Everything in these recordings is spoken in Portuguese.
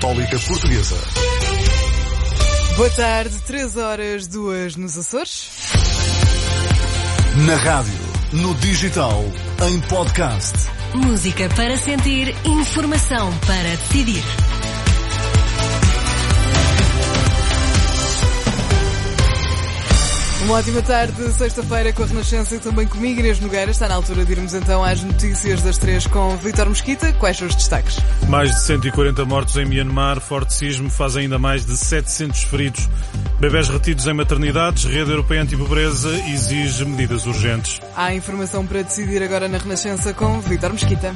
Católica Portuguesa. Boa tarde, 3h02 nos Açores. Na rádio, no digital, em podcast. Música para sentir, informação para decidir. Uma ótima tarde, sexta-feira com a Renascença e também comigo, Inês Nogueira. Está na altura de irmos então às notícias das 3 com Vítor Mesquita. Quais são os destaques? Mais de 140 mortos em Myanmar, forte sismo faz ainda mais de 700 feridos. Bebés retidos em maternidades, Rede Europeia Antipobreza exige medidas urgentes. Há informação para decidir agora na Renascença com Vítor Mesquita.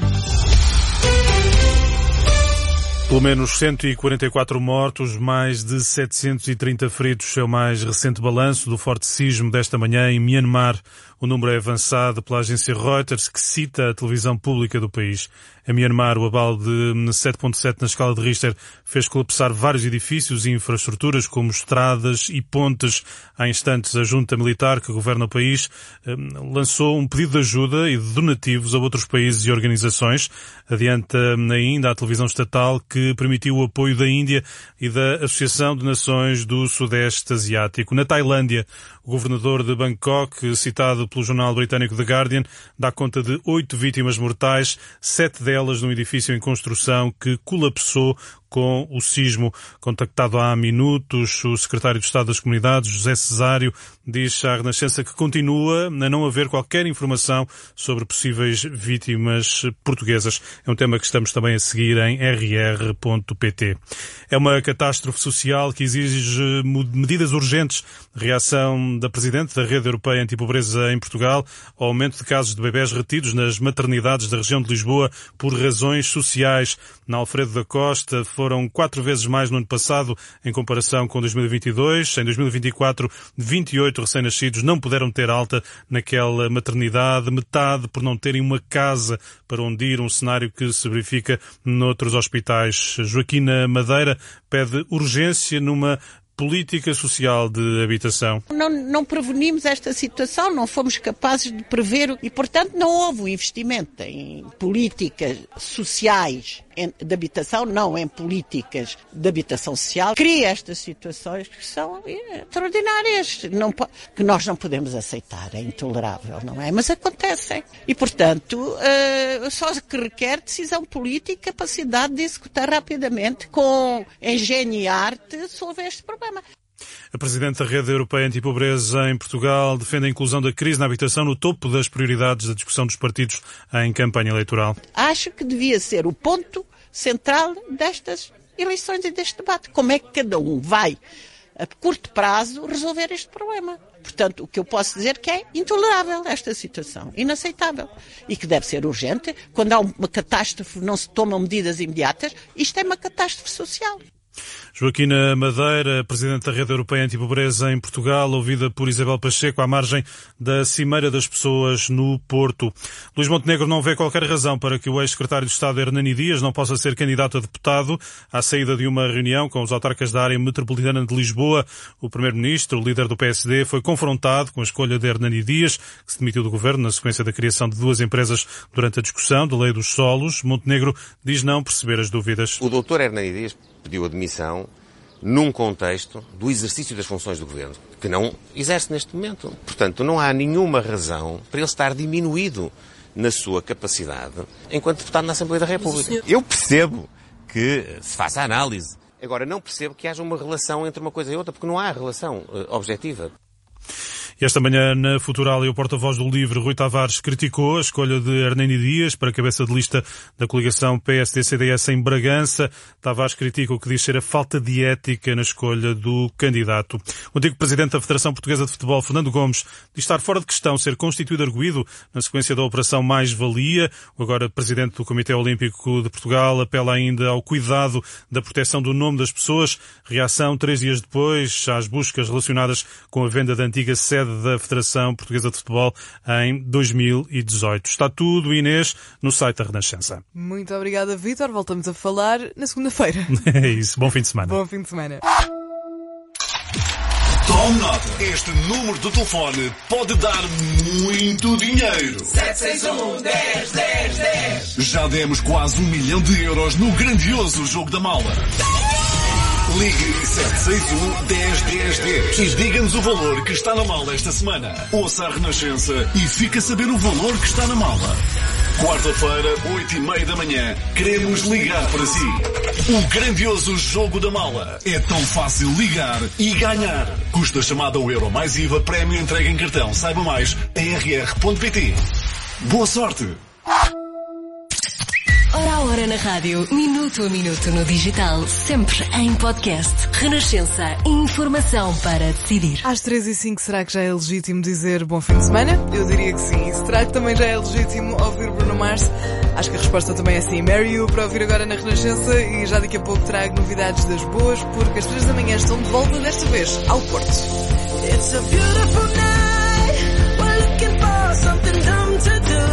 Pelo menos 144 mortos, mais de 730 feridos. É o mais recente balanço do forte sismo desta manhã em Myanmar. O número é avançado pela agência Reuters, que cita a televisão pública do país. Em Myanmar, o abalo de 7.7 na escala de Richter fez colapsar vários edifícios e infraestruturas, como estradas e pontes. Há instantes, a junta militar que governa o país lançou um pedido de ajuda e de donativos a outros países e organizações. Adianta ainda a televisão estatal que permitiu o apoio da Índia e da Associação de Nações do Sudeste Asiático. Na Tailândia, o governador de Bangkok, citado pelo jornal britânico The Guardian, dá conta de 8 vítimas mortais, 7 delas num edifício em construção que colapsou com o sismo. Contactado há minutos, o secretário de Estado das Comunidades, José Cesário, diz à Renascença que continua a não haver qualquer informação sobre possíveis vítimas portuguesas. É um tema que estamos também a seguir em rr.pt. É uma catástrofe social que exige medidas urgentes. Reação da Presidente da Rede Europeia Antipobreza em Portugal ao aumento de casos de bebés retidos nas maternidades da região de Lisboa por razões sociais. Na Alfredo da Costa foram 4 vezes mais no ano passado em comparação com 2022. Em 2024, 28 recém-nascidos não puderam ter alta naquela maternidade, metade por não terem uma casa para onde ir, um cenário que se verifica noutros hospitais. Joaquina Madeira pede urgência numa política social de habitação. Não prevenimos esta situação, não fomos capazes de prever e, portanto, não houve um investimento em políticas sociais de habitação, não em políticas de habitação social. Cria estas situações que são extraordinárias, que nós não podemos aceitar, é intolerável, não é? Mas acontecem. E, portanto, só que requer decisão política e capacidade de executar rapidamente, com engenho e arte, sobre este problema. A Presidente da Rede Europeia Antipobreza em Portugal defende a inclusão da crise na habitação no topo das prioridades da discussão dos partidos em campanha eleitoral. Acho que devia ser o ponto central destas eleições e deste debate. Como é que cada um vai, a curto prazo, resolver este problema? Portanto, o que eu posso dizer é que é intolerável esta situação, inaceitável, e que deve ser urgente. Quando há uma catástrofe, não se tomam medidas imediatas. Isto é uma catástrofe social. Joaquina Madeira, Presidente da Rede Europeia Antipobreza em Portugal, ouvida por Isabel Pacheco à margem da Cimeira das Pessoas no Porto. Luís Montenegro não vê qualquer razão para que o ex-secretário de Estado Hernani Dias não possa ser candidato a deputado. À saída de uma reunião com os autarcas da área metropolitana de Lisboa, o Primeiro-Ministro, o líder do PSD, foi confrontado com a escolha de Hernani Dias, que se demitiu do governo na sequência da criação de 2 empresas durante a discussão da Lei dos Solos. Montenegro diz não perceber as dúvidas. O doutor Hernani Dias pediu admissão num contexto do exercício das funções do governo, que não exerce neste momento. Portanto, não há nenhuma razão para ele estar diminuído na sua capacidade enquanto deputado na Assembleia da República. Eu percebo que se faça análise. Agora, não percebo que haja uma relação entre uma coisa e outra, porque não há relação objetiva. E esta manhã, na Futurália, o porta-voz do LIVRE, Rui Tavares, criticou a escolha de Hernani Dias para a cabeça de lista da coligação PSD-CDS em Bragança. Tavares critica o que diz ser a falta de ética na escolha do candidato. O antigo presidente da Federação Portuguesa de Futebol, Fernando Gomes, diz estar fora de questão ser constituído arguido na sequência da Operação Mais-Valia. O agora presidente do Comitê Olímpico de Portugal apela ainda ao cuidado da proteção do nome das pessoas. Reação 3 dias depois às buscas relacionadas com a venda da antiga sede da Federação Portuguesa de Futebol em 2018. Está tudo, Inês, no site da Renascença. Muito obrigada, Vítor. Voltamos a falar na segunda-feira. É isso. Bom fim de semana. Bom fim de semana. Tome nota. Este número de telefone pode dar muito dinheiro. 761-10-10-10. Já demos quase 1 milhão de euros no grandioso Jogo da Mala. Ligue 761-10-10-10 e diga-nos o valor que está na mala esta semana. Ouça a Renascença e fique a saber o valor que está na mala. Quarta-feira, 8h30 da manhã, queremos ligar para si. O grandioso Jogo da Mala. É tão fácil ligar e ganhar. Custa a chamada ao euro mais IVA, prémio entrega em cartão. Saiba mais em rr.pt. Boa sorte! Hora a hora na rádio, minuto a minuto no digital, sempre em podcast. Renascença, informação para decidir. Às 3h05, será que já é legítimo dizer bom fim de semana? Eu diria que sim. E será que também já é legítimo ouvir Bruno Mars? Acho que a resposta também é sim. Marry You para ouvir agora na Renascença e já daqui a pouco trago novidades das boas, porque às 3 da manhã estão de volta, desta vez ao Porto. It's a beautiful night. We're looking for something dumb to do.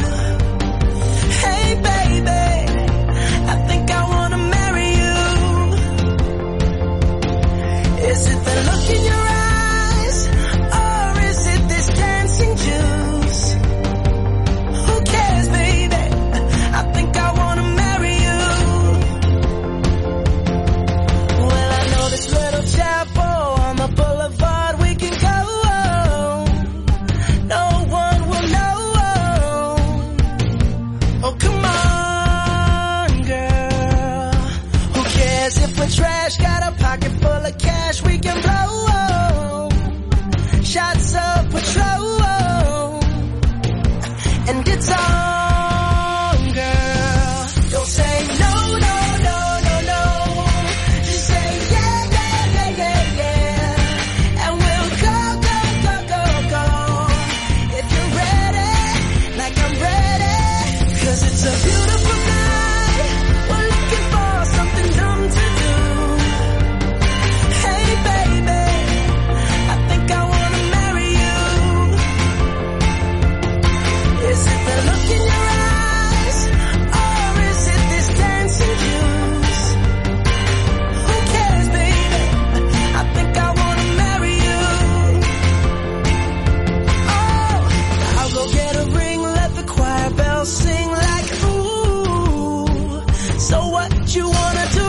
Hey baby, I think I wanna marry you. Is it the look in your eyes, or is it this dancing juice? Who cares, baby? I think I wanna marry you. Well, I know this little chapel on the boulevard we can go. No one will know. Oh, come on, girl. Who cares if we're trash? Got a pocket full of cash we can blow. Shots of Patrol. And it's on, girl. Don't say no, no, no, no, no. Just say yeah, yeah, yeah, yeah, yeah. And we'll go, go, go, go, go. If you're ready, like I'm ready. 'Cause it's a beautiful night. We're looking for something dumb to do. Hey baby, I think I wanna marry you. Is it the look in your eyes, or is it this dancing juice? Who cares, baby? I think I wanna marry you. Oh, I'll go get a ring, let the choir bells sing like ooh. So what you wanna do?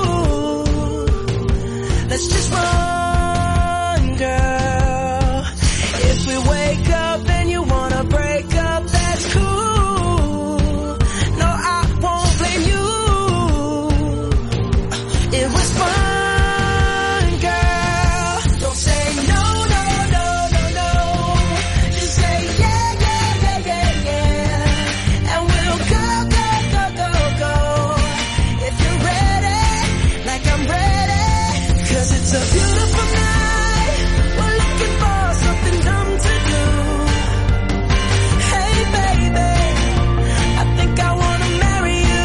Let's just run, girl. If we wake up and you wanna break up, that's cool. No, I won't blame you. It was fun, girl. Don't say no, no, no, no, no. Just say yeah, yeah, yeah, yeah, yeah. And we'll go, go, go, go, go. If you're ready, like I'm ready. 'Cause it's a beautiful night. We're looking for something dumb to do. Hey baby, I think I wanna marry you.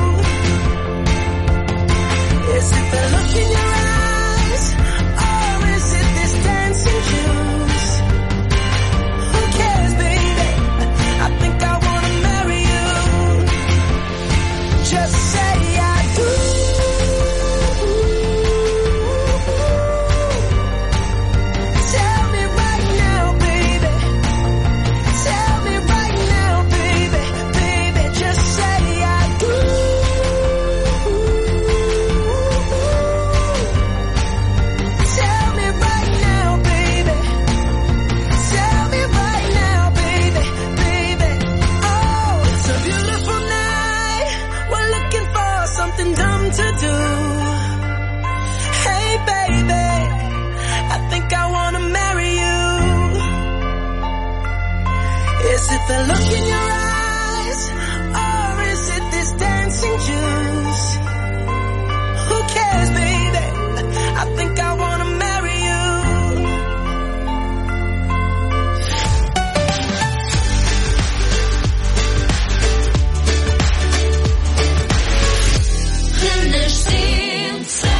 Is it the look in your eyes, or is it this dancing juice? Who cares, baby? I think I wanna marry you. Just say I do. Tell me right now, baby. Tell me right now, baby. Baby, just say I do. Tell me right now, baby. Tell me right now, baby. Baby, oh, it's a beautiful night. We're looking for something dumb to do. Hey baby, I think I wanna marry you. Is it the look in your eyes, or is it this dancing juice? Who cares, baby? I think I wanna marry you. Renascença.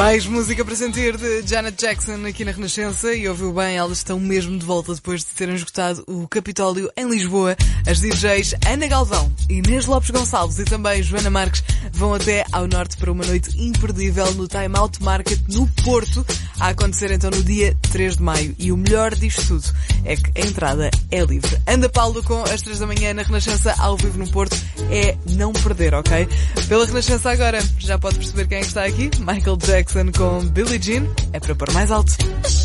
Mais música para sentir de Janet Jackson aqui na Renascença, e ouviu bem, elas estão mesmo de volta depois de terem esgotado o Capitólio em Lisboa. As DJs Ana Galvão, Inês Lopes Gonçalves e também Joana Marques vão até ao norte para uma noite imperdível no Time Out Market no Porto, a acontecer então no dia 3 de maio. E o melhor disto tudo é que a entrada é livre. Anda Paulo com as 3 da manhã na Renascença ao vivo no Porto, é não perder, ok? Pela Renascença agora, já pode perceber quem está aqui, Michael Jackson com Billie Jean, é para pôr mais alto.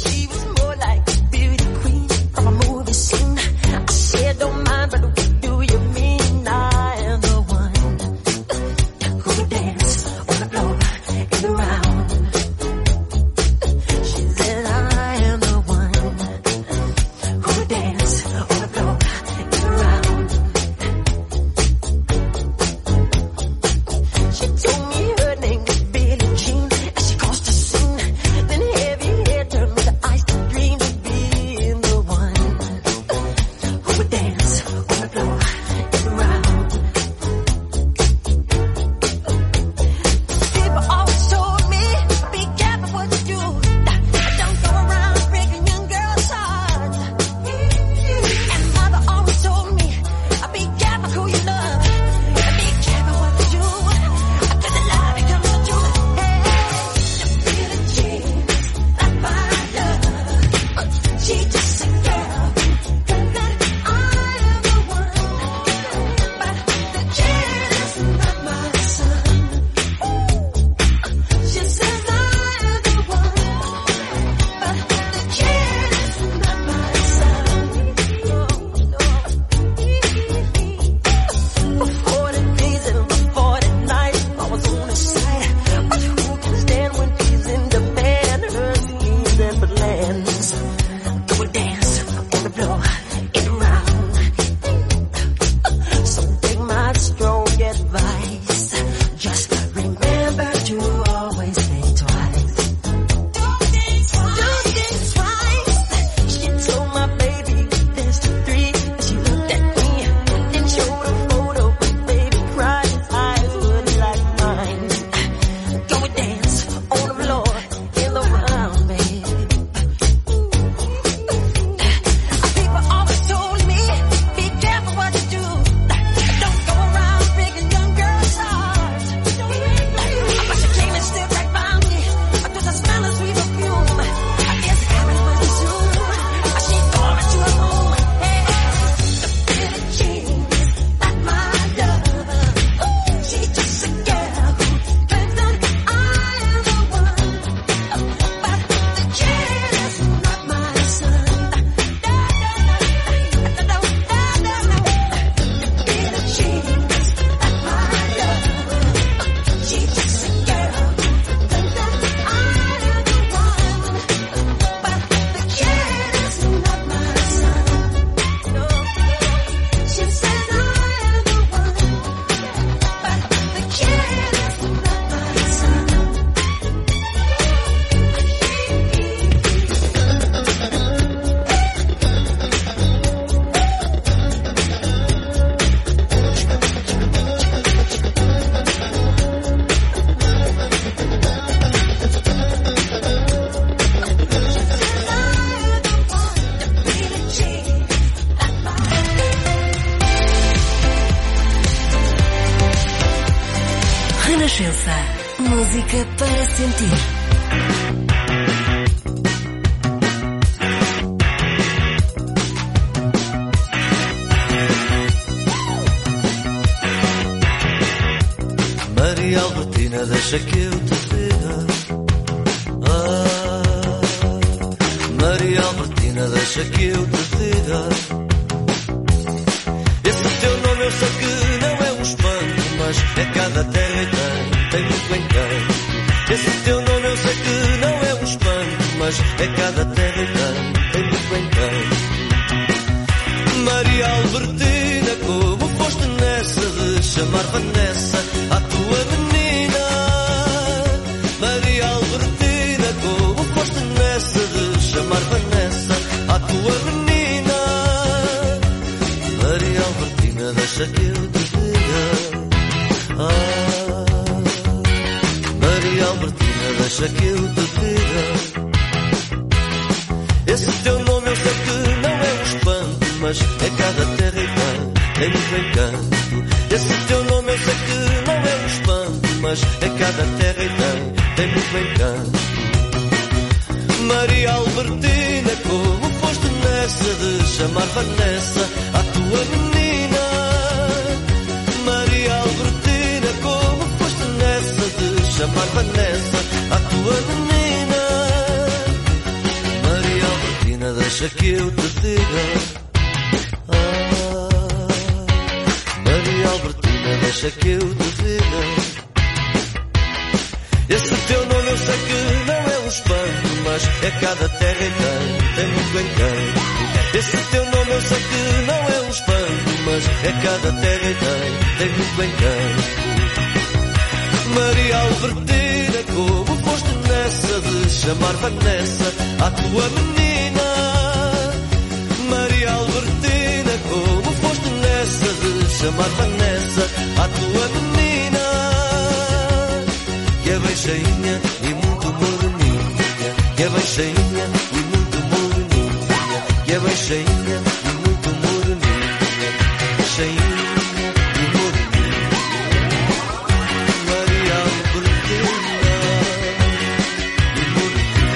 Música para sentir. Maria Albertina, deixa que eu te diga. Maria Albertina, deixa que eu te diga. Esse teu nome eu sei que não é um espanto, mas é cada terra e tem muito encanto. Esse teu nome eu sei que não é um espanto, mas é cada terra e tem muito encanto. Maria Albertina, como foste nessa de chamar Vanessa à tua menina? Maria Albertina, como foste nessa de chamar Vanessa à tua menina? Maria Albertina, deixa que eu te diga. Maria Albertina, deixa que eu te diga. Esse teu nome eu sei que não é um espanto, mas é cada terra e tem muito encanto. Esse teu nome eu sei que não é um espanto, mas é cada terra e tem muito encanto. Maria Albertina, como foste nessa de chamar Vanessa a tua menina? Maria Albertina, como foste nessa de chamar Vanessa a tua menina? Maria Albertina, deixa que eu te diga. Maria Albertina, deixa que eu te diga. Esse teu nome eu sei que não é um espanto, mas é cada terra e tem muito encanto. Esse teu nome eu sei que não é um espanto, mas é cada terra e tem muito encanto. Maria Albertina, como foste nessa de chamar Vanessa a tua menina? Maria Albertina, como foste nessa de chamar Vanessa a tua menina? Que é bem cheinha e muito moreninha, que é bem cheinha e muito moreninha, que é bem cheinha e muito moreninha, cheinha e moreninha. Maria Albertina e moreninha,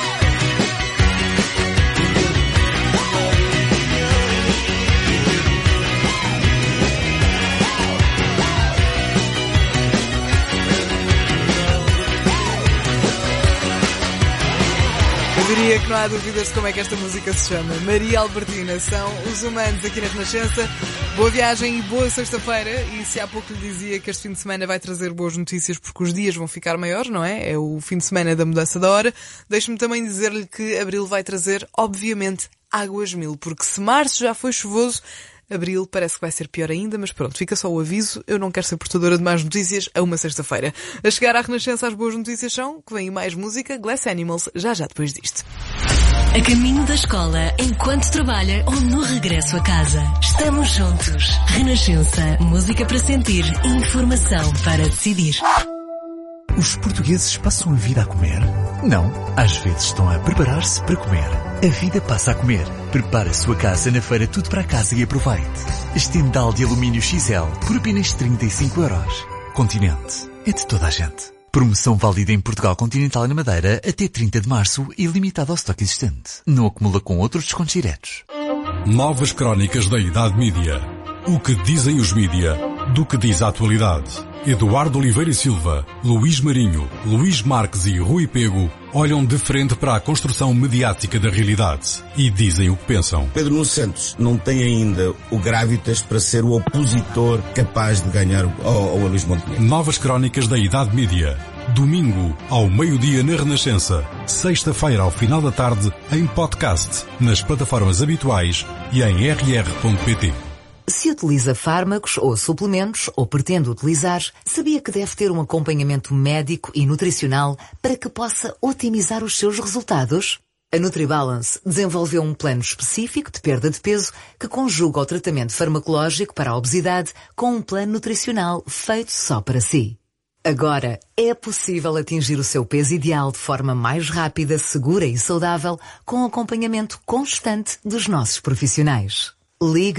Eu diria que não há dúvidas de como é que esta música se chama. Maria Albertina, são os Humanos aqui na Renascença. Boa viagem e boa sexta-feira. E se há pouco lhe dizia que este fim de semana vai trazer boas notícias porque os dias vão ficar maiores, não é? É o fim de semana da mudança da hora. Deixe-me também dizer-lhe que abril vai trazer, obviamente, águas mil. Porque se março já foi chuvoso, abril parece que vai ser pior ainda, mas pronto, fica só o aviso. Eu não quero ser portadora de más notícias a uma sexta-feira. A chegar à Renascença, as boas notícias são que vem mais música, Glass Animals, já depois disto. A caminho da escola, enquanto trabalha ou no regresso a casa. Estamos juntos. Renascença. Música para sentir, informação para decidir. Os portugueses passam a vida a comer? Não, às vezes estão a preparar-se para comer. A vida passa a comer. Prepare a sua casa na feira Tudo para Casa e aproveite. Estendal de alumínio XL por apenas 35€. Continente. É de toda a gente. Promoção válida em Portugal Continental e na Madeira até 30 de março e limitada ao estoque existente. Não acumula com outros descontos diretos. Novas crónicas da Idade Mídia. O que dizem os mídia, do que diz a atualidade. Eduardo Oliveira e Silva, Luís Marinho, Luís Marques e Rui Pego olham de frente para a construção mediática da realidade e dizem o que pensam. Pedro Nuno Santos não tem ainda o gravitas para ser o opositor capaz de ganhar ao Luís Montenegro. Novas crónicas da Idade Mídia. Domingo, ao meio-dia na Renascença. Sexta-feira, ao final da tarde, em podcast, nas plataformas habituais e em rr.pt. Se utiliza fármacos ou suplementos, ou pretende utilizar, sabia que deve ter um acompanhamento médico e nutricional para que possa otimizar os seus resultados? A NutriBalance desenvolveu um plano específico de perda de peso que conjuga o tratamento farmacológico para a obesidade com um plano nutricional feito só para si. Agora é possível atingir o seu peso ideal de forma mais rápida, segura e saudável com o acompanhamento constante dos nossos profissionais. Ligue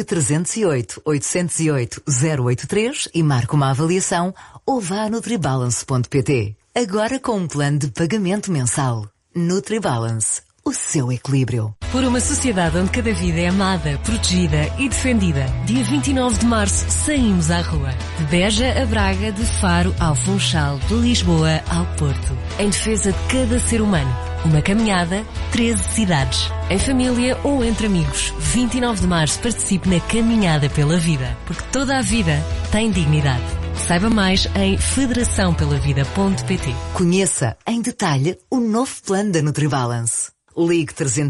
308-808-083 e marque uma avaliação ou vá a nutribalance.pt. Agora com um plano de pagamento mensal. NutriBalance, o seu equilíbrio. Por uma sociedade onde cada vida é amada, protegida e defendida. Dia 29 de março saímos à rua. De Beja a Braga, de Faro ao Funchal, de Lisboa ao Porto. Em defesa de cada ser humano. Uma caminhada, 13 cidades. Em família ou entre amigos. 29 de março participe na Caminhada pela Vida. Porque toda a vida tem dignidade. Saiba mais em federaçãopelavida.pt. Conheça em detalhe o novo plano da NutriBalance. Ligue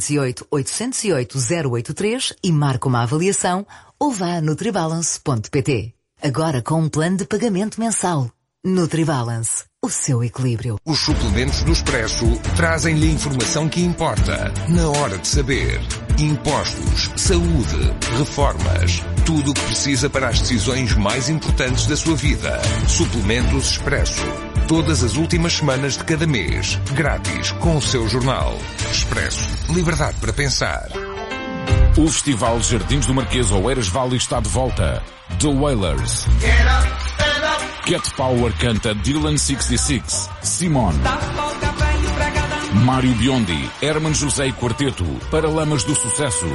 308-808-083 e marque uma avaliação ou vá a nutribalance.pt. Agora com um plano de pagamento mensal. NutriBalance, o seu equilíbrio. Os suplementos do Expresso trazem-lhe a informação que importa, na hora de saber. Impostos, saúde, reformas, tudo o que precisa para as decisões mais importantes da sua vida. Suplementos Expresso. Todas as últimas semanas de cada mês, grátis com o seu jornal. Expresso. Liberdade para pensar. O Festival Jardins do Marquês Oeiras Valley está de volta. The Wailers. Cat Power canta Dylan 66, Simone. Mário Biondi, Herman José e Quarteto, Paralamas do Sucesso.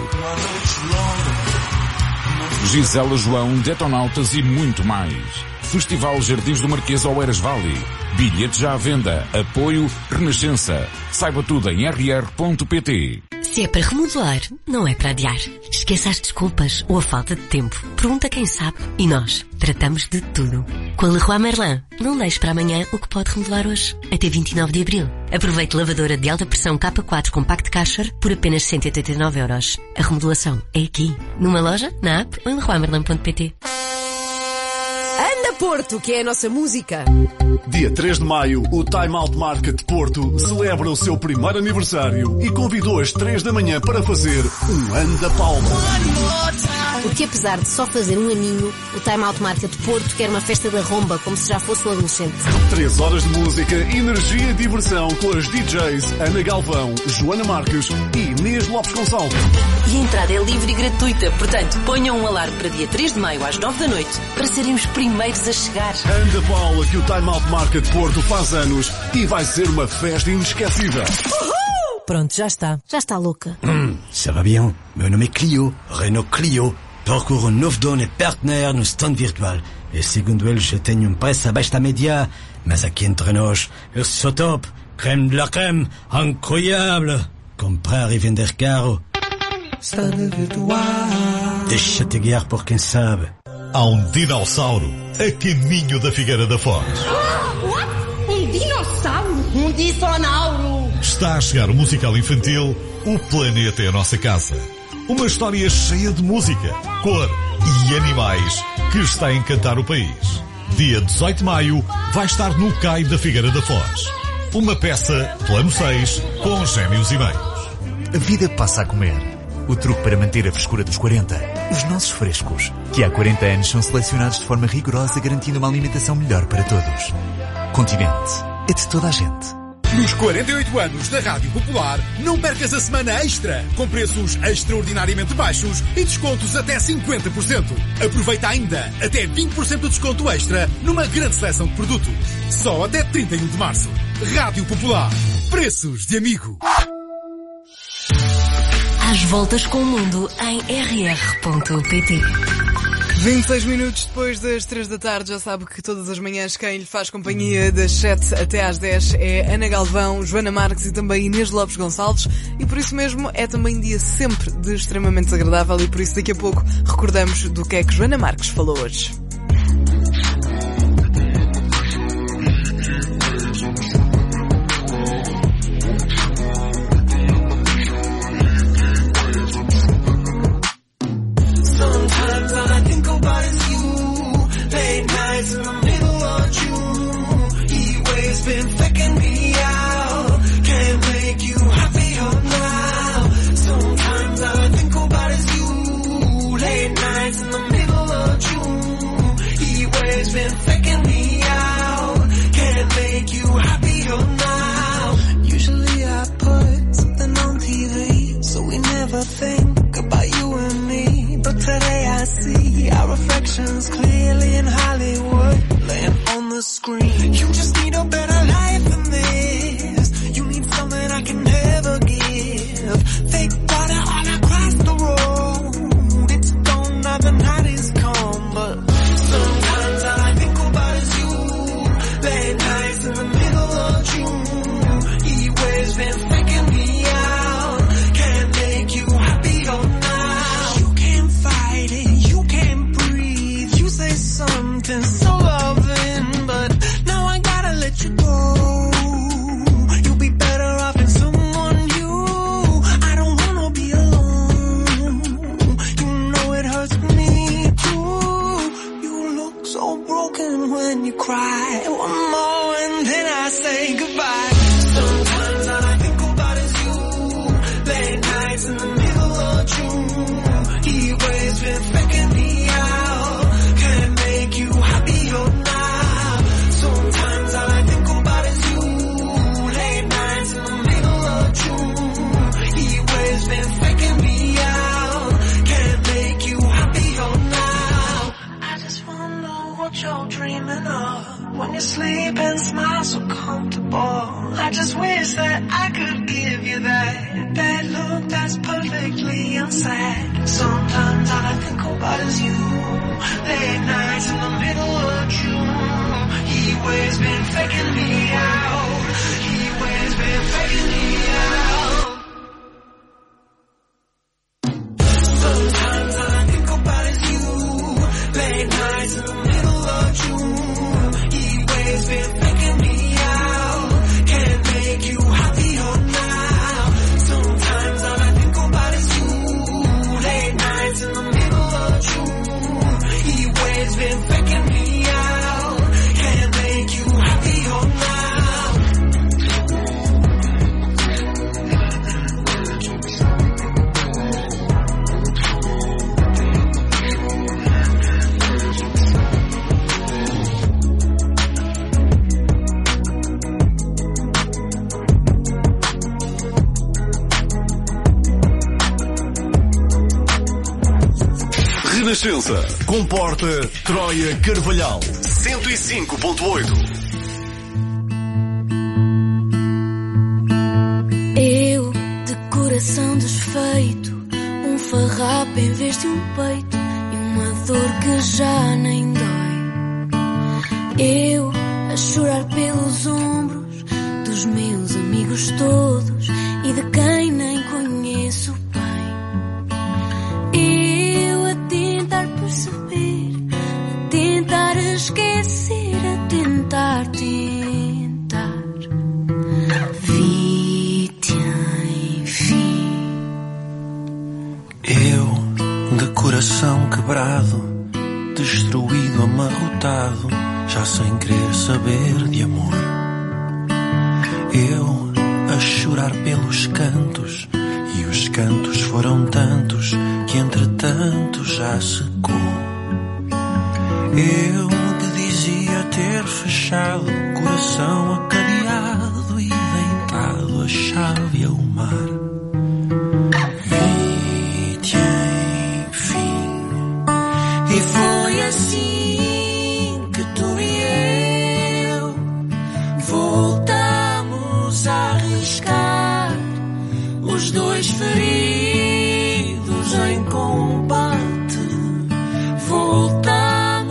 Gisela João, Detonautas e muito mais. Festival Jardins do Marquês Oeiras Valley. Bilhetes já à venda. Apoio Renascença. Saiba tudo em rr.pt. Se é para remodelar, não é para adiar. Esqueça as desculpas ou a falta de tempo. Pergunta quem sabe. E nós tratamos de tudo. Com a Leroy Merlin, não deixe para amanhã o que pode remodelar hoje. Até 29 de abril. Aproveite lavadora de alta pressão K4 Compact Kasher por apenas 189€. A remodelação é aqui. Numa loja, na app ou em leroymerlin.pt. Anda Porto, que é a nossa música. Dia 3 de maio, o Time Out Market Porto celebra o seu primeiro aniversário e convidou às 3 da manhã para fazer um Anda Palma. Porque apesar de só fazer um aninho, o Time Out Market Porto quer uma festa da romba, como se já fosse um adolescente. 3 horas de música, energia e diversão com as DJs Ana Galvão, Joana Marques e Inês Lopes Gonçalves. E a entrada é livre e gratuita, portanto ponham um alarme para dia 3 de maio às 9 da noite para serem os primeiros a chegar. Anda Paula, que o Time Out Market Porto faz anos e vai ser uma festa inesquecível. Pronto, já está. Já está louca. Ça va bien. Meu nome é Clio, Renault Clio. Procuro um novo dono e partner no stand virtual. E segundo eles, eu tenho um preço abaixo da média. Mas aqui entre nós, eu sou top. Crème de la crème. Incroyable. Comprar e vender caro. Deixa-te guiar por quem sabe. Há um dinossauro a caminho da Figueira da Foz. Um dinossauro? Um dinossauro! Está a chegar o musical infantil O Planeta é a Nossa Casa. Uma história cheia de música, cor e animais que está a encantar o país. Dia 18 de maio vai estar no CAI da Figueira da Foz. Uma peça, plano 6, com gêmeos e meios. A vida passa a comer. O truque para manter a frescura dos 40. Os nossos frescos, que há 40 anos são selecionados de forma rigorosa, garantindo uma alimentação melhor para todos. Continente. É de toda a gente. Nos 48 anos da Rádio Popular, não percas a semana extra, com preços extraordinariamente baixos e descontos até 50%. Aproveita ainda até 20% de desconto extra numa grande seleção de produtos. Só até 31 de março. Rádio Popular. Preços de amigo. Às voltas com o mundo em rr.pt. 26 minutos depois das 3 da tarde, já sabe que todas as manhãs quem lhe faz companhia das 7 até às 10 é Ana Galvão, Joana Marques e também Inês Lopes Gonçalves, e por isso mesmo é também dia sempre de extremamente desagradável, e por isso daqui a pouco recordamos do que é que Joana Marques falou hoje. Think about you and me, but today I see our reflections clearly in Hollywood, laying on the screen. You just need a better life than this. You need something I can never give. Fake water all across the road. It's gone now, the night is come, but sometimes all I think about is you. Late nights in the middle of June. He always been faking me out. Something so loving, but now I gotta let you go. coming up. When you sleep and smile so comfortable, I just wish that I could give you that look that's perfectly unsaid. Sometimes all I think about is you. Late nights in the middle of June. He always been faking me out. He always been faking me out. Sometimes all I think about is you. Late nights in the middle of June. He always been faking me out. Can't make you happier now. Sometimes all I think about is you. Late nights in the middle of June. He always been faking me out. Can't make you happier now. Renascença. Comporta Troia Carvalhal 105.8. Eu, de coração desfeito, um farrapo em vez de um peito e uma dor que já nem dói. Eu, a chorar pelos ombros dos meus amigos todos e de quem nem conheço bem. Tentar esquecer, a tentar. Vi-te enfim. Eu, de coração quebrado, destruído, amarrotado, já sem querer saber de amor. Eu, a chorar pelos cantos, e os cantos foram tantos que entretanto já secou. Eu que dizia ter fechado o coração acadeado e deitado a chave ao mar. Vi-te enfim. E foi assim que tu e eu voltamos a arriscar, os dois feridos em combate. Voltamos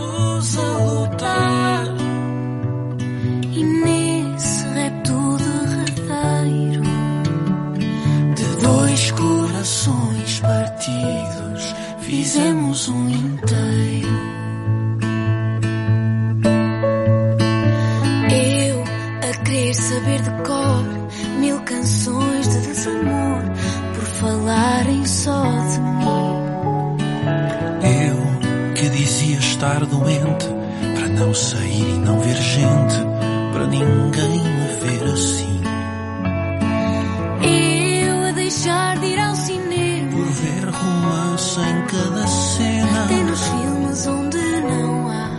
e nesse repto derradeiro de dois corações partidos fizemos um inteiro. Eu a querer saber de cor 1000 canções de desamor por falarem só de mim. Eu que dizia estar doente para não sair e não ver gente, para ninguém me ver assim. Eu a deixar de ir ao cinema por ver romance em cada cena, até nos filmes onde não há.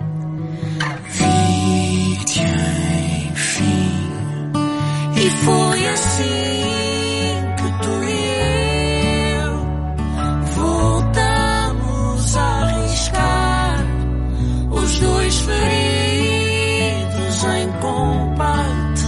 Vi-te enfim. E foi assim que tu e eu voltamos a arriscar, os dois feridos em combate.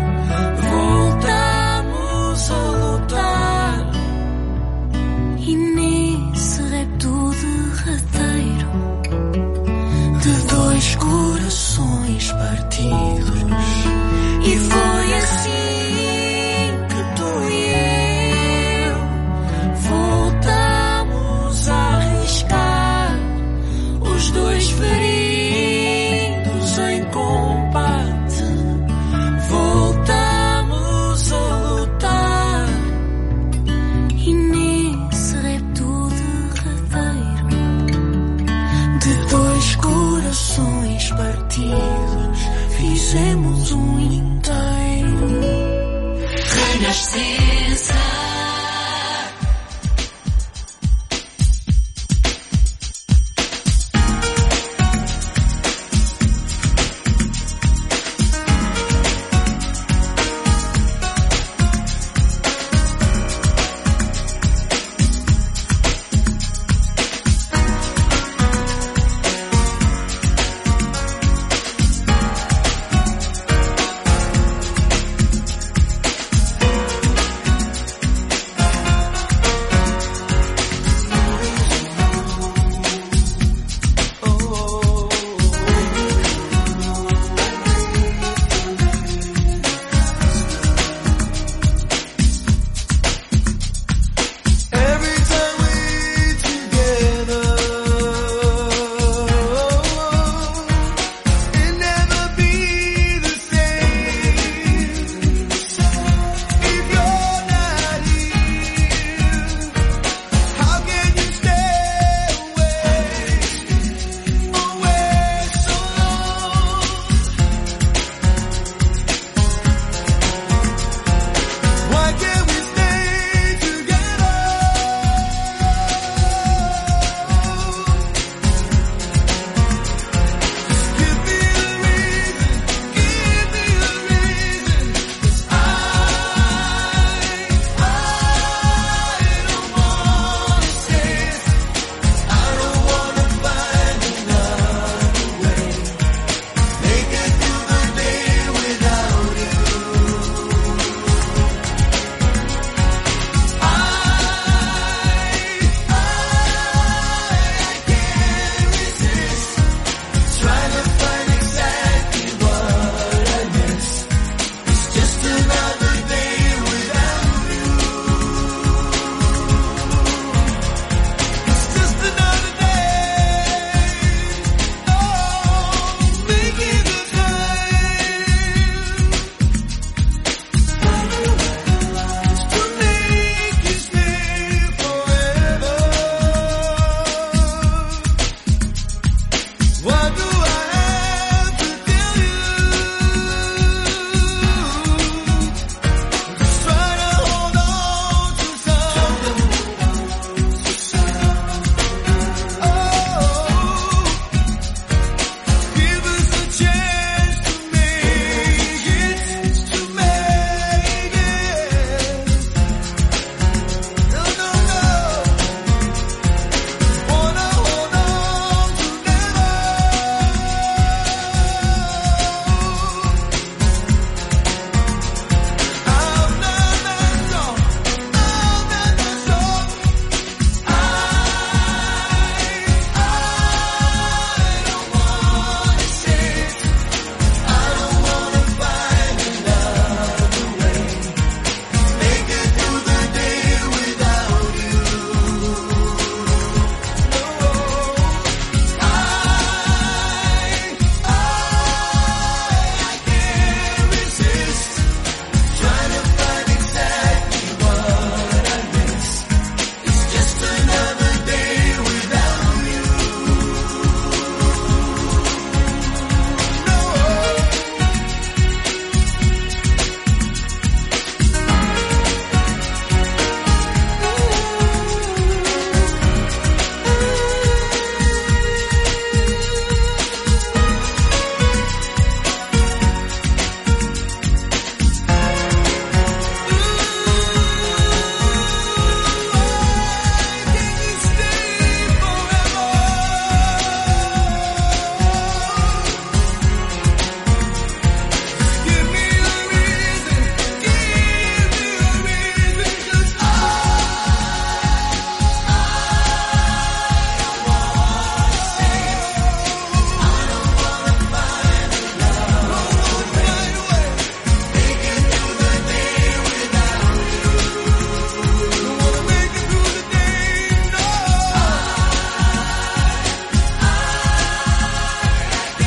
Voltamos a lutar e nesse repto derradeiro de dois corações partidos. E foi assim que tu e eu voltamos a arriscar, os dois feridos em combate. Voltamos a lutar e nesse repto derradeiro de dois corações partidos fizemos um inteiro. Renascença.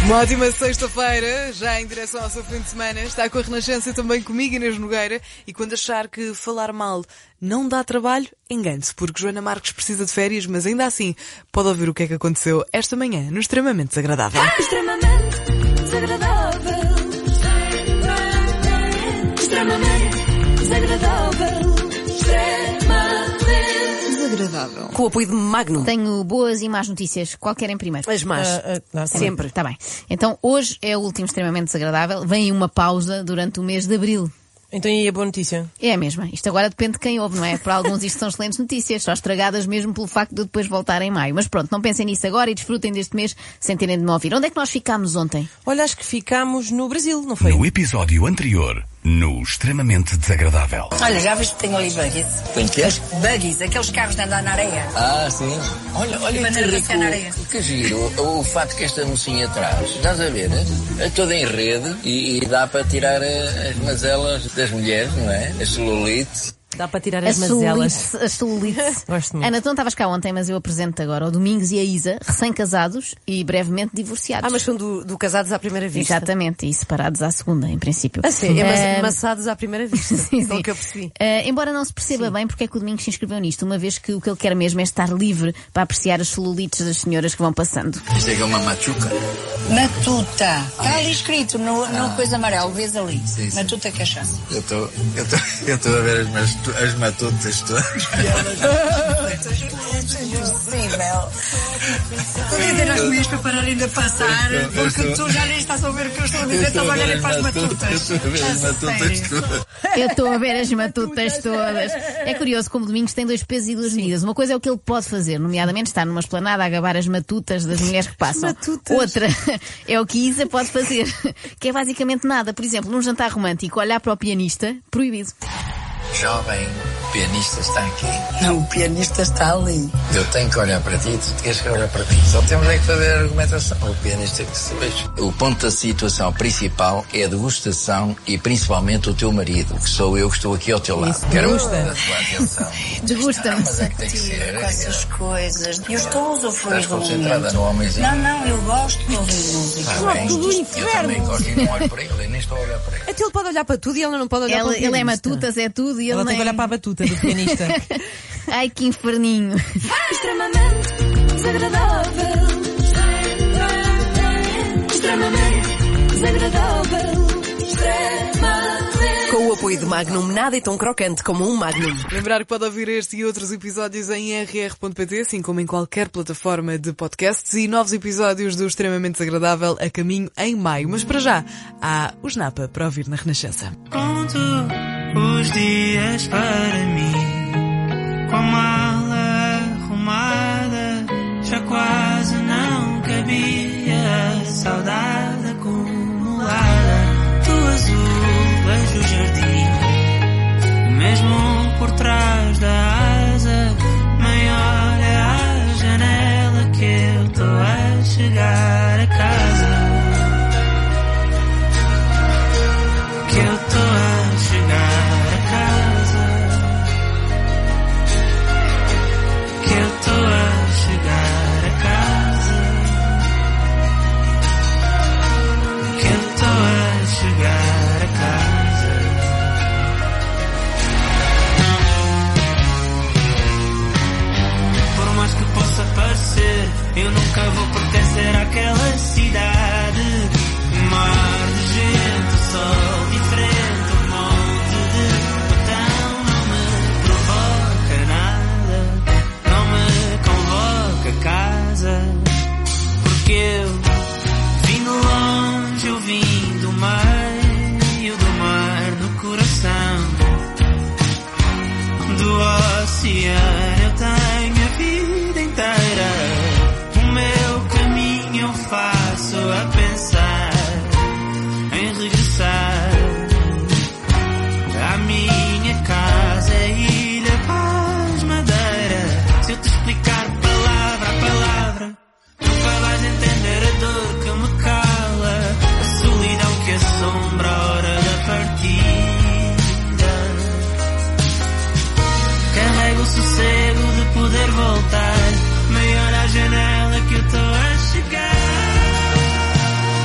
Uma ótima sexta-feira, já em direção ao seu fim de semana. Está com a Renascença também comigo, Inês Nogueira. E quando achar que falar mal não dá trabalho, engane-se, porque Joana Marques precisa de férias, mas ainda assim pode ouvir o que é que aconteceu esta manhã no Extremamente Desagradável. Extremamente desagradável. Extremamente desagradável. Desagradável. Com o apoio de Magnum. Tenho boas e más notícias. Qual querem primeiro? As más. Sempre. Está bem. Então, hoje é o último Extremamente Desagradável. Vem uma pausa durante o mês de abril. Então e a boa notícia? É a mesma. Isto agora depende de quem ouve, não é? Para alguns isto são excelentes notícias, só estragadas mesmo pelo facto de depois voltar em maio. Mas pronto, não pensem nisso agora e desfrutem deste mês sem terem de me ouvir. Onde é que nós ficámos ontem? Olha, acho que ficámos no Brasil, não foi? No episódio anterior, no Extremamente Desagradável. Olha, já viste que tem ali buggies? Tem que? Buggies, aqueles carros de andar na areia. Ah, sim. Olha que giro o fato que esta mocinha traz. Estás a ver, né? É toda em rede e dá para tirar as mazelas das mulheres, não é? As celulites. Dá para tirar as mazelas. As celulites. Gosto muito. Ana, tu não estavas cá ontem, mas eu apresento-te agora o Domingos e a Isa, recém-casados e brevemente divorciados. Ah, mas são do casados à primeira vista. Exatamente, e separados à segunda, em princípio. Sim, amassados à primeira vista. Sim. Pelo que eu percebi. Embora não se perceba bem porque é que o Domingos se inscreveu nisto, uma vez que o que ele quer mesmo é estar livre para apreciar as celulites das senhoras que vão passando. Isto é uma machuca. Matuta. Está ali escrito no coisa amarelo, vês ali. Sim. Matuta que achaste. Eu estou a ver as matutas todas. É impossível. Podia ter as mulheres para pararem de passar, porque tu já nem estás a ver o que eu estou a dizer, estás a olhar para as matutas. Eu estou a ver as matutas todas. É curioso como Domingos tem 2 pesos e 2 medidas. Uma coisa é o que ele pode fazer, nomeadamente estar numa esplanada a gabar as matutas das mulheres que passam. Outra é o que Isa pode fazer, que é basicamente nada. Por exemplo, num jantar romântico, olhar para o pianista, proibido. Jovem, o pianista está aqui. Não, o pianista está ali. Eu tenho que olhar para ti, tu tens que olhar para ti. Só temos é que fazer a argumentação. O pianista tem que saber. O ponto da situação principal é a degustação e principalmente o teu marido, que sou eu que estou aqui ao teu lado. Quero a tua atenção. Degusta-me. Mas é que tem que ser. Com essas coisas. Eu estou a usufruir Estás concentrada no homenzinho? Não, eu gosto de ouvir música. Do Eu inferno. também gosto e não olho para ele, eu nem estou a olhar para ele. Até ele pode olhar para tudo e ela não pode olhar para o pianista. Ele é matutas, é tudo e ele Ela nem... tem que olhar para a batuta do pianista. Ai, que inferninho. Extremamente desagradável. Extremamente desagradável. Extremamente. Com o apoio de Magnum, nada é tão crocante como um Magnum. Lembrar que pode ouvir este e outros episódios em rr.pt, assim como em qualquer plataforma de podcasts, e novos episódios do Extremamente Desagradável a caminho em maio. Mas para já, há o Snapa para ouvir na Renascença. Conto os dias para mim, com a mala arrumada, já quase não cabia a saudade acumulada. Do azul vejo o jardim, mesmo por trás da asa, maior é a janela que eu estou a chegar a casa. Que eu estou a chegar a casa. Que eu estou a chegar a casa. Que eu estou a chegar a casa. Por mais que possa parecer, eu nunca vou pertencer àquela cidade. Mar de gente, sol diferente, um monte de botão. Não me provoca nada, não me convoca a casa. Porque eu vim de longe, eu vim do meio do mar, do coração do oceano. Eu tenho a vida inteira, o meu caminho eu faço a pensar em regressar à minha casa, Ilha Paz, Madeira. Se eu te explicar palavra a palavra, nunca vais entender a dor que me cala, a solidão que assombra a hora da partida. Carrego o sossego de poder voltar, me olha à janela que eu estou a chegar.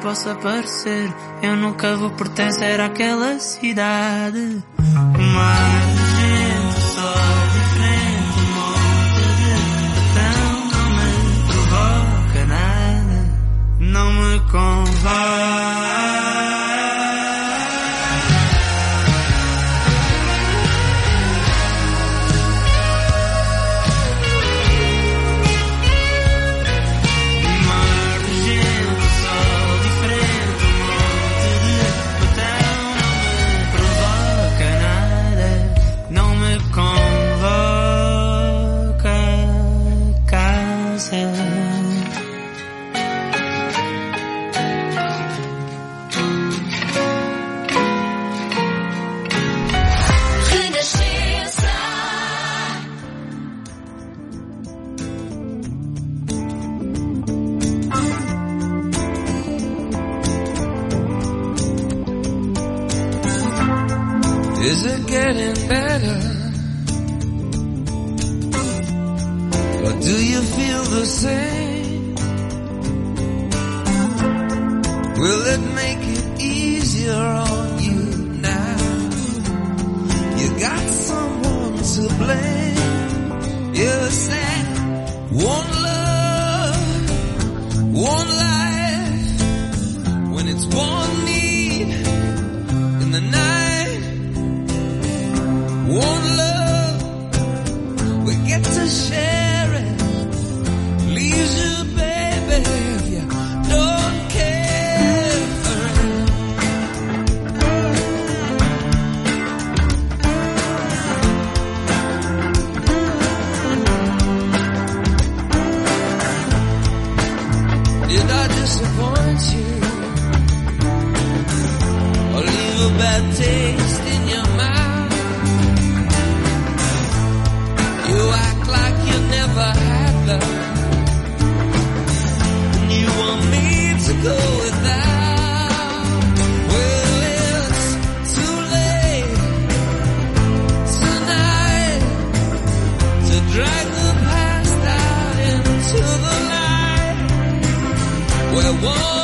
possa parecer, eu nunca vou pertencer àquela cidade. O mar, gente, o sol diferente, um monte de botão não me provoca nada, não me convoca. Is it getting better? Or do you feel the same? Will it make it easier on you now? You got someone to blame. You said one love, one life. When it's one need in the night, one love, we get to share it. Leaves you, baby, if you don't care for it. Did I disappoint you? Or leave a bad taste in your mouth? You act like you never had love, and you want me to go without. Well, it's too late tonight to drag the past out into the light, where one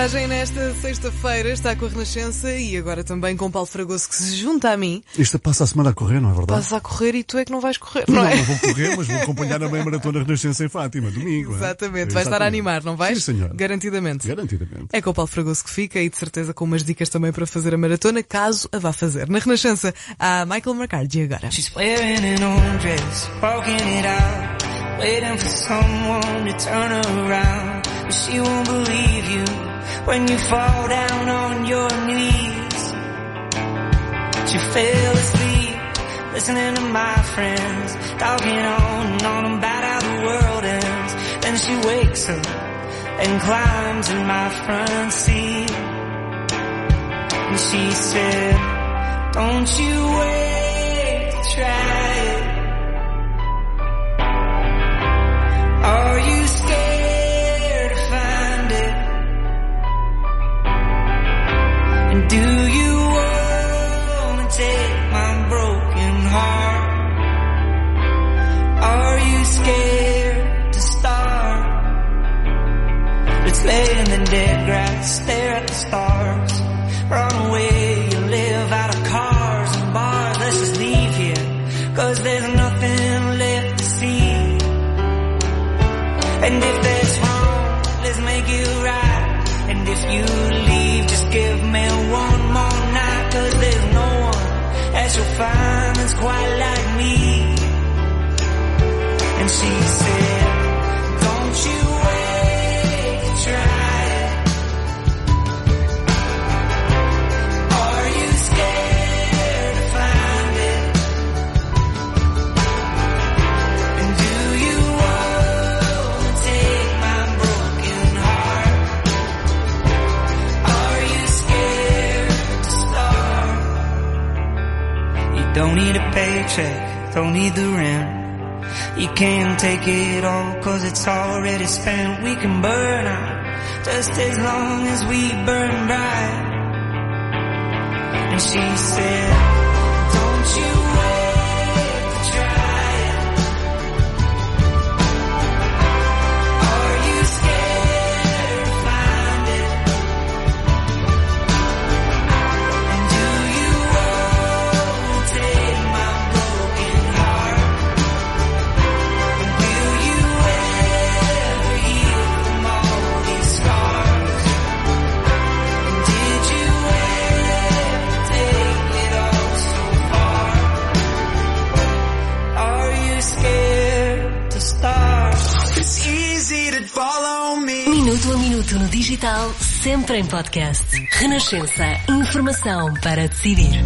Coragem nesta sexta-feira está com a Renascença e agora também com o Paulo Fragoso, que se junta a mim. Isto passa a semana a correr, não é verdade? Passa a correr e tu é que não vais correr, não é? Não vou correr, mas vou acompanhar a meia maratona Renascença em Fátima, domingo. Exatamente, vais estar a animar, não vais? Sim, senhor. Garantidamente. Garantidamente. É com o Paulo Fragoso que fica e de certeza com umas dicas também para fazer a maratona, caso a vá fazer. Na Renascença, há Michael McCarthy agora. She's wearing an old dress, walking it out, waiting for someone to turn her around. But she won't believe you when you fall down on your knees. She fell asleep, listening to my friends, talking on about how the world ends. Then she wakes up and climbs in my front seat. And she said, don't you wait to try it. Are you scared to find it? And do you want to take my broken heart? Are you scared to start? Let's lay in the dead grass, stare at the stars, run away, you live out of cars and bars. Let's just leave here, 'cause there's nothing left to see. And if that's wrong, let's make it right. And if you leave, just give me one more night. 'Cause there's no one that you'll find that's quite like me. And she said, don't you wait to try it. Are you scared to find it? And do you want to take my broken heart? Are you scared to start? You don't need a paycheck, don't need the rent. You can't take it all 'cause it's already spent. We can burn out just as long as we burn bright. And she said, don't you wait to try it. Are you scared to find it? And do you want to take my broken heart? And will you ever heal from all these scars? And did you ever take it all so far? Are you scared to start? It's easy to follow me. Minuto a minuto no digital, sempre em podcast. Renascença. Informação para decidir.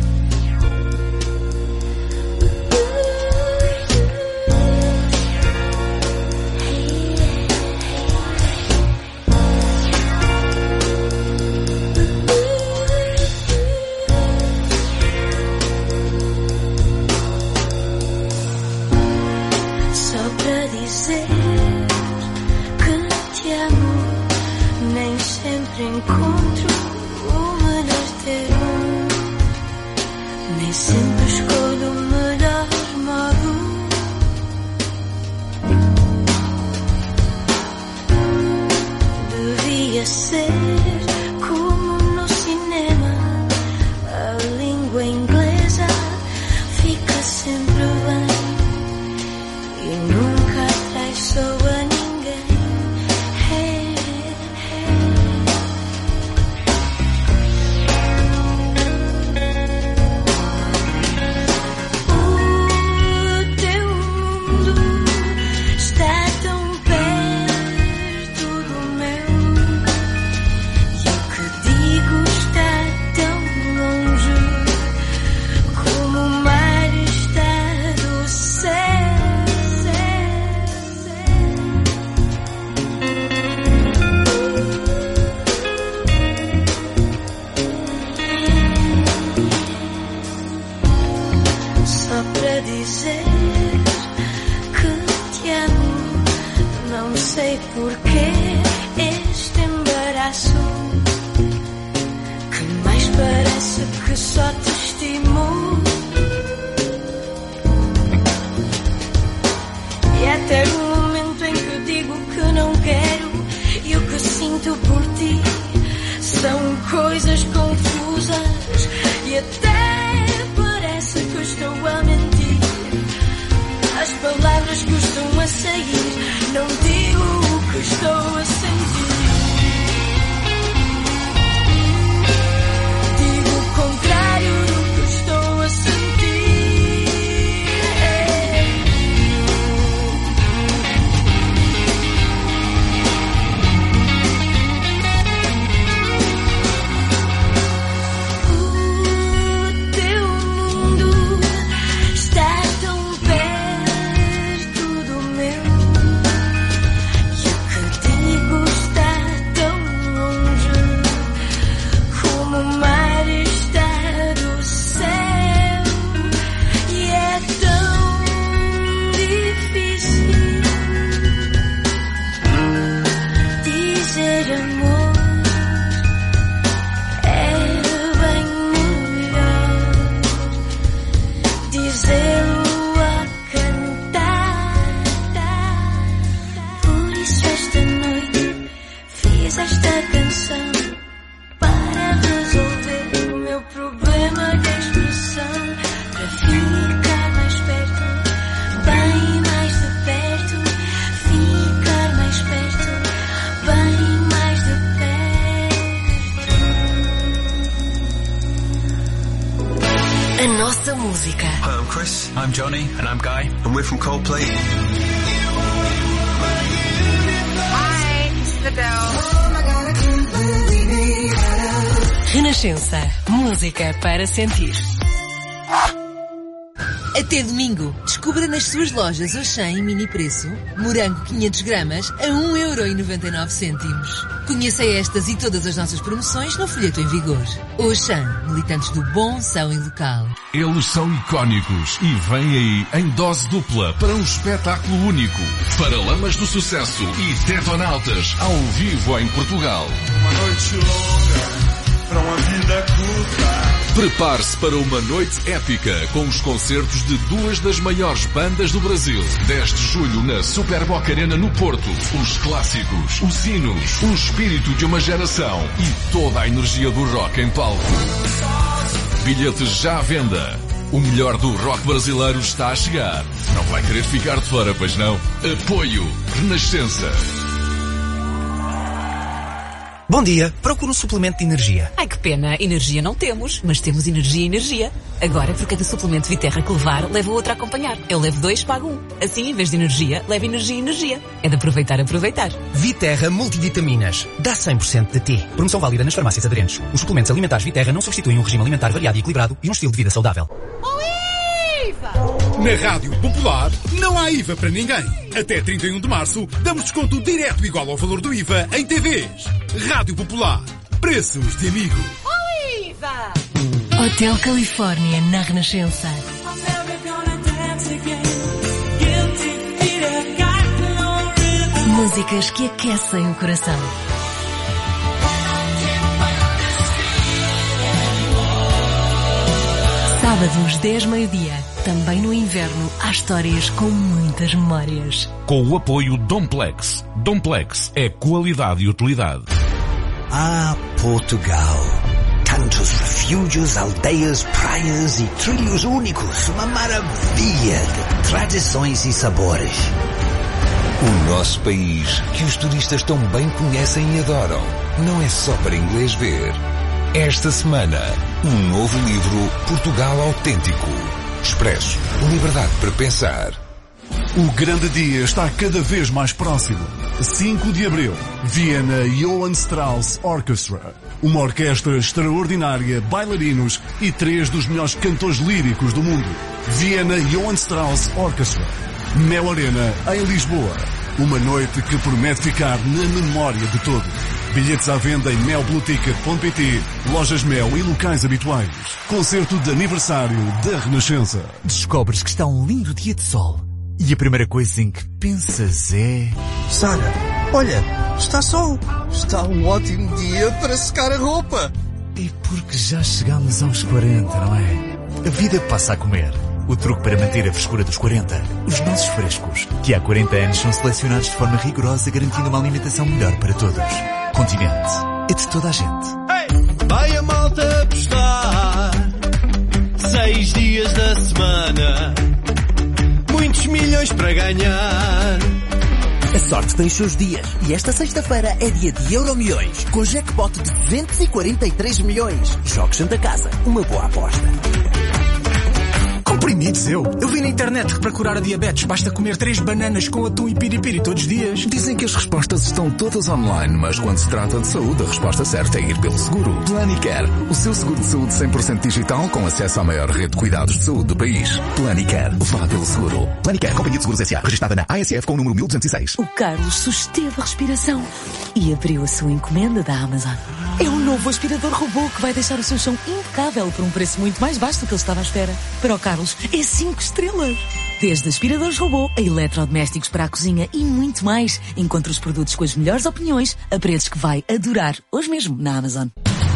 Só para dizer que te amo, nem sempre encontro o melhor termo, nem sempre escolho o melhor modo. Devia ser como no cinema, a língua inglesa fica sempre bem. E nunca traiçoa ninguém. Hey, O teu mundo está tão perto do meu, e o que digo está tão longe, como o mar está do céu. Só para dizer que te amo, não sei porquê este embaraço, que mais parece que só te estimo. E até o momento em que digo que não quero, e o que sinto por ti a sair. Não digo o que estou a sentir. Digo o contrário do que estou a sentir. Hi, I'm Chris. I'm Johnny. And I'm Guy. And we're from Coldplay. Hi, Adele. Renascença. Música para sentir. Até domingo, descubra nas suas lojas Auchan em mini preço morango 500 gramas a 1,99€. Conheça estas e todas as nossas promoções no folheto em vigor. Auchan, militantes do bom som e local. Eles são icónicos e vêm aí em dose dupla para um espetáculo único. Paralamas do Sucesso e Tetonautas ao vivo em Portugal. Uma noite longa para uma vida curta. Prepare-se para uma noite épica com os concertos de duas das maiores bandas do Brasil. 10 de julho na Super Boca Arena no Porto. Os clássicos, os hinos, o espírito de uma geração e toda a energia do rock em palco. Bilhetes já à venda. O melhor do rock brasileiro está a chegar. Não vai querer ficar de fora, pois não? Apoio Renascença. Bom dia, procuro um suplemento de energia. Ai, que pena, energia não temos, mas temos energia e energia. Agora, por cada suplemento Viterra que levar, leva outro a acompanhar. Eu levo 2, pago 1. Assim, em vez de energia, leva energia e energia. É de aproveitar. Viterra Multivitaminas. Dá 100% de ti. Promoção válida nas farmácias aderentes. Os suplementos alimentares Viterra não substituem um regime alimentar variado e equilibrado e um estilo de vida saudável. Na Rádio Popular, não há IVA para ninguém. Até 31 de março, damos desconto direto igual ao valor do IVA em TVs. Rádio Popular. Preços de amigo. IVA! Hotel Califórnia, na Renascença. Músicas que aquecem o coração. Sábados, 10 meio-dia. Também no inverno, há histórias com muitas memórias. Com o apoio Domplex. Domplex é qualidade e utilidade. Ah, Portugal. Tantos refúgios, aldeias, praias e trilhos únicos. Uma maravilha de tradições e sabores. O nosso país, que os turistas tão bem conhecem e adoram. Não é só para inglês ver. Esta semana, um novo livro, Portugal Autêntico. Expresso, liberdade para pensar. O grande dia está cada vez mais próximo. 5 de abril, Viena Johann Strauss Orchestra. Uma orquestra extraordinária, bailarinos e 3 dos melhores cantores líricos do mundo. Viena Johann Strauss Orchestra. Mel Arena, em Lisboa. Uma noite que promete ficar na memória de todos. Bilhetes à venda em melblueticket.pt, lojas Mel e locais habituais. Concerto de aniversário da Renascença. Descobres que está um lindo dia de sol. E a primeira coisa em que pensas é... Sara, olha, está sol. Está um ótimo dia para secar a roupa. E porque já chegamos aos 40, não é? A vida passa a comer. O truque para manter a frescura dos 40. Os nossos frescos, que há 40 anos são selecionados de forma rigorosa, garantindo uma alimentação melhor para todos. Continente. É de toda a gente. Hey! Vai a malta apostar 6 dias da semana. Muitos milhões para ganhar. A sorte tem os seus dias e esta sexta-feira é dia de Euromilhões, com jackpot de 243 milhões. Jogue Santa Casa, uma boa aposta. Comprimidos eu vi na internet que para curar a diabetes basta comer 3 bananas com atum e piripiri todos os dias. Dizem que as respostas estão todas online, mas quando se trata de saúde, a resposta certa é ir pelo seguro. Planicare, o seu seguro de saúde 100% digital com acesso à maior rede de cuidados de saúde do país. Planicare, vá pelo seguro. Planicare, Companhia de Seguros S.A., registrada na ASF com o número 1206. O Carlos susteve a respiração e abriu a sua encomenda da Amazon. É um novo aspirador robô que vai deixar o seu chão impecável por um preço muito mais baixo do que ele estava à espera. Para o Carlos, é 5 estrelas. Desde aspiradores robô a eletrodomésticos para a cozinha e muito mais. Encontre os produtos com as melhores opiniões a preços que vai adorar. Hoje mesmo na Amazon.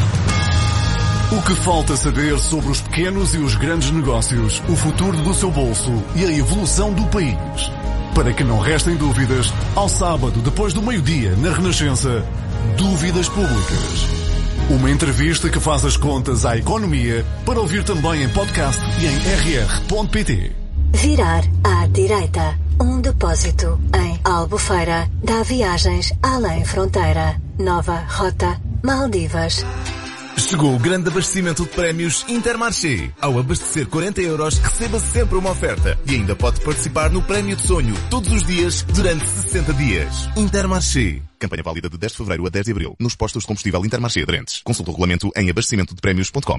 O que falta saber sobre os pequenos e os grandes negócios, o futuro do seu bolso e a evolução do país. Para que não restem dúvidas, ao sábado, depois do meio-dia, na Renascença, Dúvidas Públicas. Uma entrevista que faz as contas à economia para ouvir também em podcast e em rr.pt. Virar à direita. Um depósito em Albufeira dá viagens além fronteira. Nova rota Maldivas. Chegou o grande abastecimento de prémios Intermarché. Ao abastecer 40 €, receba sempre uma oferta e ainda pode participar no Prémio de Sonho todos os dias durante 60 dias. Intermarché. Campanha válida de 10 de fevereiro a 10 de abril nos postos de combustível Intermarché aderentes. Consulta o regulamento em abastecimentodepremios.com.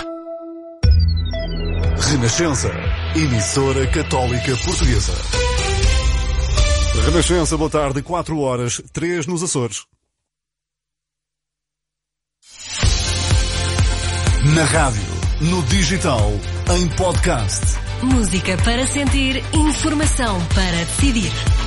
Renascença, emissora católica portuguesa. Renascença, boa tarde, 4h03 nos Açores. Na rádio, no digital, em podcast. Música para sentir, informação para decidir.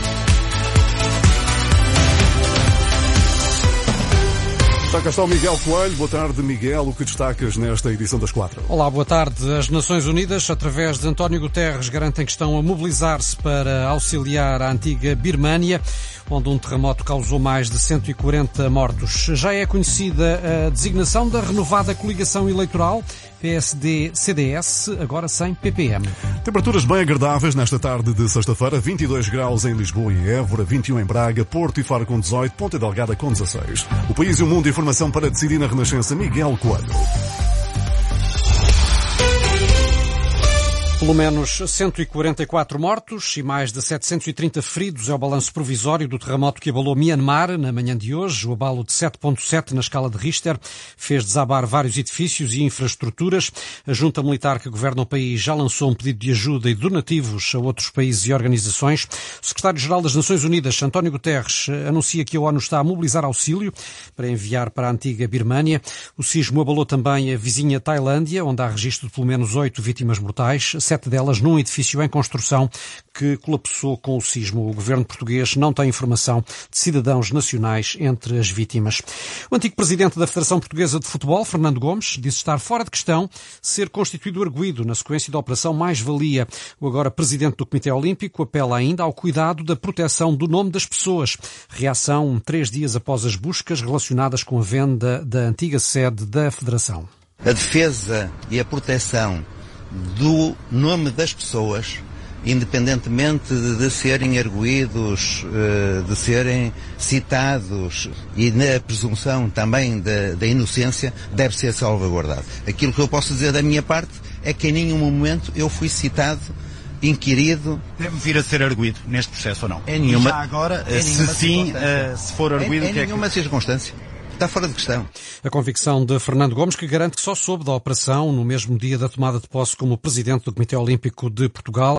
Cá está o Miguel Coelho. Boa tarde, Miguel. O que destacas nesta edição das 4? Olá, boa tarde. As Nações Unidas, através de António Guterres, garantem que estão a mobilizar-se para auxiliar a antiga Birmânia, onde um terremoto causou mais de 140 mortos. Já é conhecida a designação da renovada coligação eleitoral PSD-CDS, agora sem PPM. Temperaturas bem agradáveis nesta tarde de sexta-feira. 22 graus em Lisboa e Évora, 21 em Braga, Porto e Faro com 18, Ponta Delgada com 16. O país e o mundo, informação para decidir na Renascença. Miguel Coelho. Pelo menos 144 mortos e mais de 730 feridos é o balanço provisório do terremoto que abalou Myanmar na manhã de hoje. O abalo de 7.7 na escala de Richter fez desabar vários edifícios e infraestruturas. A junta militar que governa o país já lançou um pedido de ajuda e donativos a outros países e organizações. O secretário-geral das Nações Unidas, António Guterres, anuncia que a ONU está a mobilizar auxílio para enviar para a antiga Birmânia. O sismo abalou também a vizinha Tailândia, onde há registro de pelo menos 8 vítimas mortais, 7 delas num edifício em construção que colapsou com o sismo. O governo português não tem informação de cidadãos nacionais entre as vítimas. O antigo presidente da Federação Portuguesa de Futebol, Fernando Gomes, disse estar fora de questão ser constituído arguido na sequência da Operação Mais-Valia. O agora presidente do Comitê Olímpico apela ainda ao cuidado da proteção do nome das pessoas. Reação 3 dias após as buscas relacionadas com a venda da antiga sede da Federação. A defesa e a proteção do nome das pessoas, independentemente de serem arguidos, de serem citados e na presunção também da inocência, deve ser salvaguardado. Aquilo que eu posso dizer da minha parte é que em nenhum momento eu fui citado, inquirido. Deve vir a ser arguido neste processo ou não? Em nenhuma, e já agora, se sim, se for arguido... Em nenhuma circunstância. Está fora de questão. A convicção de Fernando Gomes, que garante que só soube da operação no mesmo dia da tomada de posse como presidente do Comitê Olímpico de Portugal.